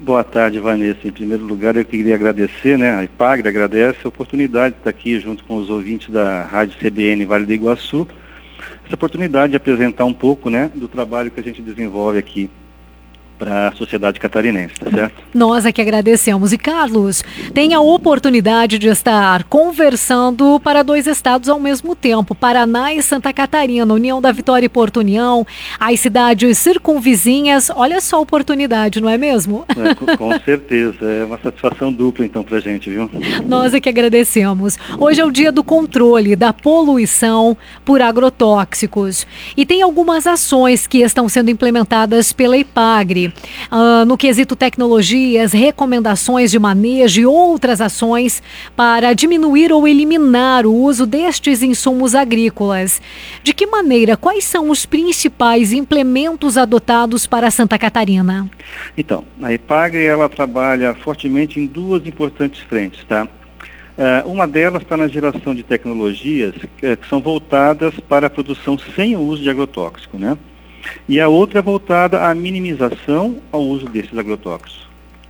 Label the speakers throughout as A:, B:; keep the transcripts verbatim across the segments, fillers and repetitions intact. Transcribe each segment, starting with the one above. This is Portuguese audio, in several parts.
A: Boa tarde, Vanessa. Em primeiro lugar, eu queria agradecer, né, a IPAGRE agradece a oportunidade de estar aqui junto com os ouvintes da Rádio C B N Vale do Iguaçu, essa oportunidade de apresentar um pouco, né, do trabalho que a gente desenvolve aqui para a sociedade catarinense, tá certo?
B: Nós é que agradecemos. E Carlos, tem a oportunidade de estar conversando para dois estados ao mesmo tempo, Paraná e Santa Catarina, União da Vitória e Porto União, as cidades circunvizinhas. Olha só a oportunidade, não é mesmo?
A: É, com, com certeza, é uma satisfação dupla então pra gente, viu?
B: Nós é que agradecemos. Hoje é o dia do controle da poluição por agrotóxicos e tem algumas ações que estão sendo implementadas pela IPAGRE. Uh, no quesito tecnologias, recomendações de manejo e outras ações para diminuir ou eliminar o uso destes insumos agrícolas. De que maneira? Quais são os principais implementos adotados para Santa Catarina?
A: Então, a IPAGRE ela trabalha fortemente em duas importantes frentes, tá? Uh, uma delas está na geração de tecnologias que, que são voltadas para a produção sem o uso de agrotóxico, né? E a outra é voltada à minimização ao uso desses agrotóxicos.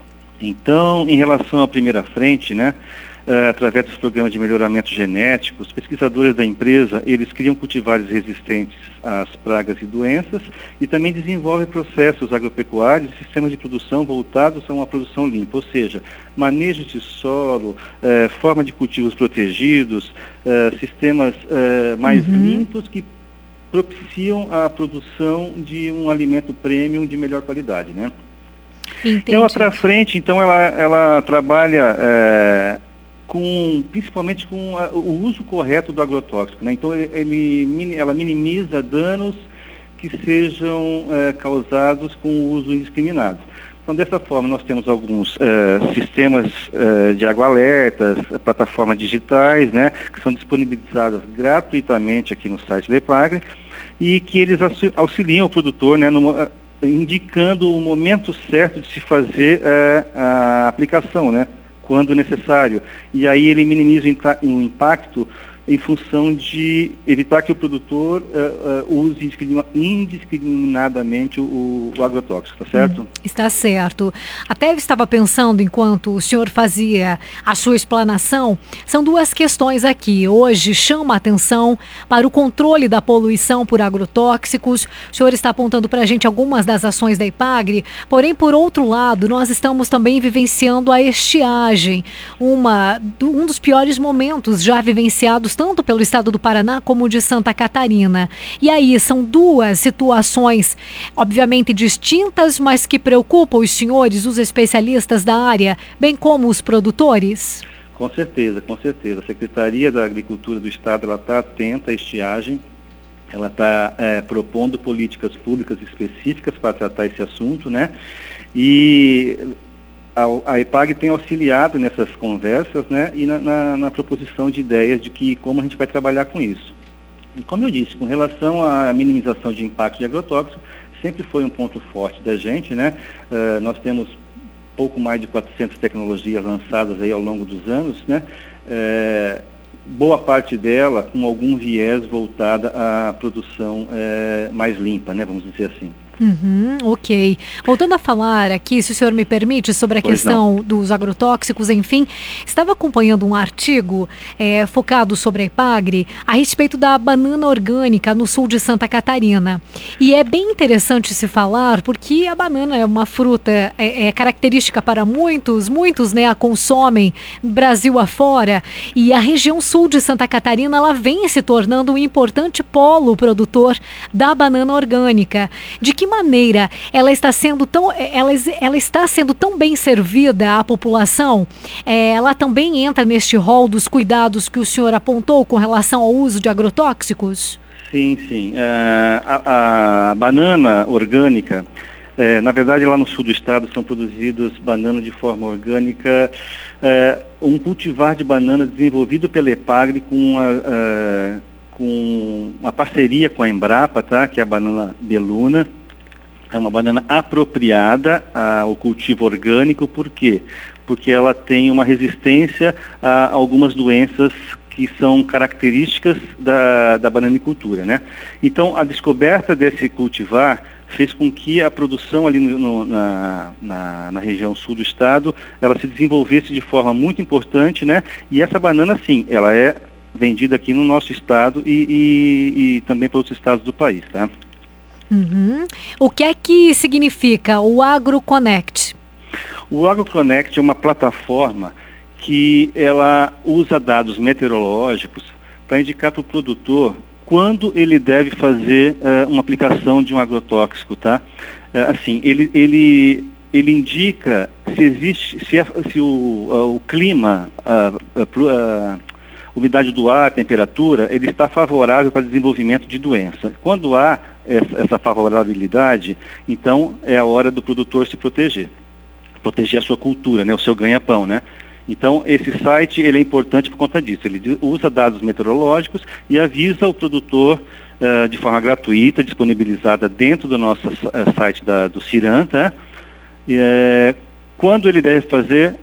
A: Então, em relação à primeira frente, né, uh, através dos programas de melhoramento genético, os pesquisadores da empresa, eles criam cultivares resistentes às pragas e doenças e também desenvolvem processos agropecuários e sistemas de produção voltados a uma produção limpa, ou seja, manejo de solo, uh, forma de cultivos protegidos, uh, sistemas uh, mais uhum. limpos que propiciam a produção de um alimento premium de melhor qualidade, né?
B: Entendi.
A: E a outra frente, então, ela, ela trabalha é, com, principalmente com a, o uso correto do agrotóxico, né? Então, ele, ela minimiza danos que sejam é, causados com o uso indiscriminado. Então, dessa forma, nós temos alguns é, sistemas é, de agroalertas, plataformas digitais, né, que são disponibilizadas gratuitamente aqui no site da IPAGRE e que eles auxiliam o produtor, né, no, indicando o momento certo de se fazer é, a aplicação, né, quando necessário. E aí ele minimiza o impacto em função de evitar que o produtor uh, uh, use indiscriminadamente o, o agrotóxico, tá certo?
B: Hum, está certo. Até eu estava pensando, enquanto o senhor fazia a sua explanação, são duas questões aqui. Hoje chama a atenção para o controle da poluição por agrotóxicos. O senhor está apontando para a gente algumas das ações da IPAGRE, porém, por outro lado, nós estamos também vivenciando a estiagem, uma, um dos piores momentos já vivenciados tanto pelo estado do Paraná como de Santa Catarina. E aí, são duas situações, obviamente distintas, mas que preocupam os senhores, os especialistas da área, bem como os produtores?
A: Com certeza, com certeza. A Secretaria da Agricultura do Estado, ela está atenta à estiagem, ela está é, propondo políticas públicas específicas para tratar esse assunto, né? E A, a IPAGRE tem auxiliado nessas conversas, né, e na, na, na proposição de ideias de que como a gente vai trabalhar com isso. E como eu disse, com relação à minimização de impacto de agrotóxico, sempre foi um ponto forte da gente, né? Uh, nós temos pouco mais de quatrocentas tecnologias lançadas aí ao longo dos anos, né? Uh, boa parte dela com algum viés voltada à produção uh, mais limpa, né, vamos dizer assim.
B: Uhum, ok. Voltando a falar aqui, se o senhor me permite, sobre a pois questão não. dos agrotóxicos, enfim, estava acompanhando um artigo é, focado sobre a IPAGRE a respeito da banana orgânica no sul de Santa Catarina. E é bem interessante se falar, porque a banana é uma fruta é, é característica para muitos, muitos né, a consomem Brasil afora, e a região sul de Santa Catarina ela vem se tornando um importante polo produtor da banana orgânica. De que maneira ela está sendo tão, ela, ela está sendo tão bem servida à população? É, ela também entra neste rol dos cuidados que o senhor apontou com relação ao uso de agrotóxicos?
A: Sim, sim. Uh, a, a banana orgânica, uh, na verdade lá no sul do estado são produzidas bananas de forma orgânica, uh, um cultivar de banana desenvolvido pela IPAGRE com a, uh, com uma parceria com a Embrapa, tá? Que é a banana Beluna. É uma banana apropriada ao cultivo orgânico, por quê? Porque ela tem uma resistência a algumas doenças que são características da, da bananicultura, né? Então, a descoberta desse cultivar fez com que a produção ali no, no, na, na, na região sul do estado, ela se desenvolvesse de forma muito importante, né? E essa banana, sim, ela é vendida aqui no nosso estado e, e, e também para outros estados do país, tá?
B: Uhum. O que é que significa o AgroConnect?
A: O AgroConnect é uma plataforma que ela usa dados meteorológicos para indicar para o produtor quando ele deve fazer uh, uma aplicação de um agrotóxico, tá? Uh, assim, ele, ele, ele indica se existe, se, é, se o, uh, o clima, a uh, uh, uh, umidade do ar, a temperatura, ele está favorável para o desenvolvimento de doença. Quando há essa, essa favorabilidade, então é a hora do produtor se proteger. Proteger a sua cultura, né, o seu ganha-pão, né? Então, esse site ele é importante por conta disso. Ele usa dados meteorológicos e avisa o produtor uh, de forma gratuita, disponibilizada dentro do nosso uh, site da, do CIRAM, tá? E, uh, quando ele deve fazer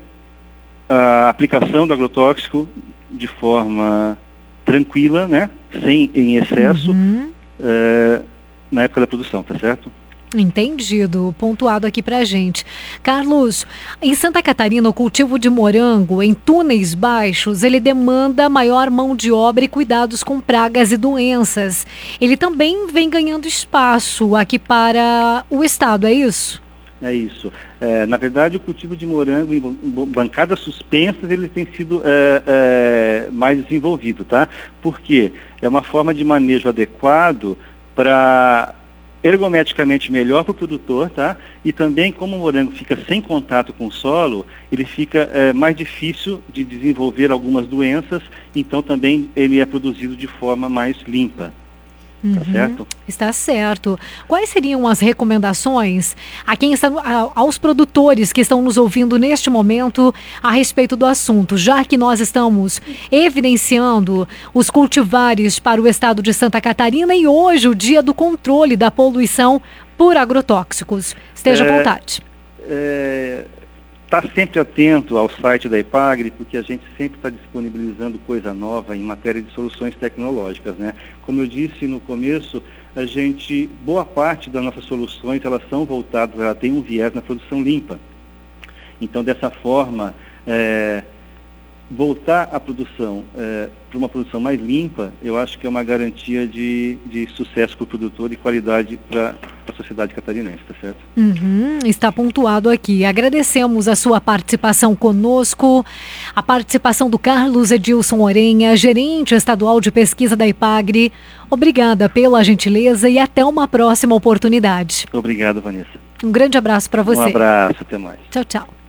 A: a aplicação do agrotóxico de forma tranquila, né? Sem em excesso, uhum. uh, na época da produção, tá certo?
B: Entendido, pontuado aqui pra gente. Carlos, em Santa Catarina, o cultivo de morango em túneis baixos, ele demanda maior mão de obra e cuidados com pragas e doenças. Ele também vem ganhando espaço aqui para o estado, é isso?
A: É isso. É, na verdade, o cultivo de morango em bancadas suspensas, ele tem sido é, é, mais desenvolvido, tá? Porque é uma forma de manejo adequado para ergometricamente melhor para o produtor, tá? E também, como o morango fica sem contato com o solo, ele fica é, mais difícil de desenvolver algumas doenças, então também ele é produzido de forma mais limpa.
B: Uhum,
A: tá certo?
B: Está certo. Quais seriam as recomendações a quem está, a, aos produtores que estão nos ouvindo neste momento a respeito do assunto, já que nós estamos evidenciando os cultivares para o estado de Santa Catarina e hoje o dia do controle da poluição por agrotóxicos? Esteja à
A: é,
B: vontade.
A: É... Está sempre atento ao site da Epagre, porque a gente sempre está disponibilizando coisa nova em matéria de soluções tecnológicas, né? Como eu disse no começo, a gente, boa parte das nossas soluções, elas são voltadas, ela tem um viés na produção limpa. Então, dessa forma, é, voltar a produção é, para uma produção mais limpa, eu acho que é uma garantia de, de sucesso para o produtor e qualidade para a sociedade catarinense, tá certo?
B: Uhum, está pontuado aqui. Agradecemos a sua participação conosco, a participação do Carlos Edilson Orenha, gerente estadual de pesquisa da Epagre. Obrigada pela gentileza e até uma próxima oportunidade.
A: Obrigado, Vanessa.
B: Um grande abraço para você.
A: Um abraço, até mais.
B: Tchau, tchau.